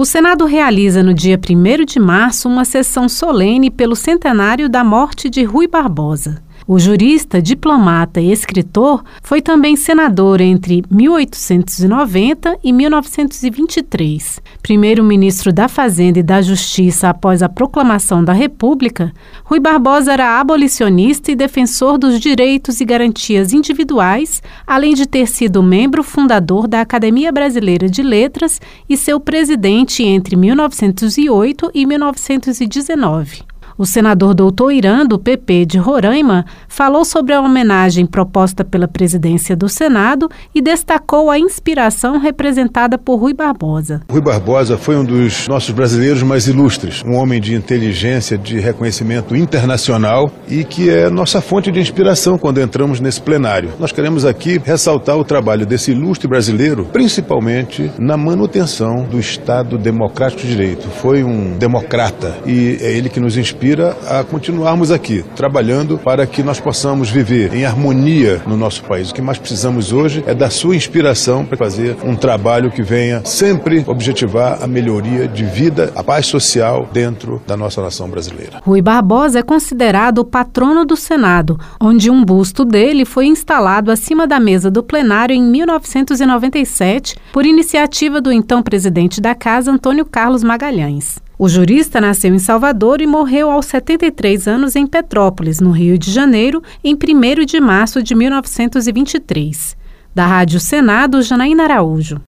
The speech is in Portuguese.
O Senado realiza no dia 1º de março uma sessão solene pelo centenário da morte de Rui Barbosa. O jurista, diplomata e escritor foi também senador entre 1890 e 1923. Primeiro-ministro da Fazenda e da Justiça após a proclamação da República, Rui Barbosa era abolicionista e defensor dos direitos e garantias individuais, além de ter sido membro fundador da Academia Brasileira de Letras e seu presidente entre 1908 e 1919. O senador Doutor Irã, do PP de Roraima, falou sobre a homenagem proposta pela presidência do Senado e destacou a inspiração representada por Rui Barbosa. Rui Barbosa foi um dos nossos brasileiros mais ilustres, um homem de inteligência, de reconhecimento internacional e que é nossa fonte de inspiração quando entramos nesse plenário. Nós queremos aqui ressaltar o trabalho desse ilustre brasileiro, principalmente na manutenção do Estado Democrático de Direito. Foi um democrata e é ele que nos inspira a continuarmos aqui, trabalhando para que nós possamos viver em harmonia no nosso país. O que mais precisamos hoje é da sua inspiração para fazer um trabalho que venha sempre objetivar a melhoria de vida, a paz social dentro da nossa nação brasileira. Rui Barbosa é considerado o patrono do Senado, onde um busto dele foi instalado acima da mesa do plenário em 1997, por iniciativa do então presidente da Casa, Antônio Carlos Magalhães. O jurista nasceu em Salvador e morreu aos 73 anos em Petrópolis, no Rio de Janeiro, em 1º de março de 1923. Da Rádio Senado, Janaína Araújo.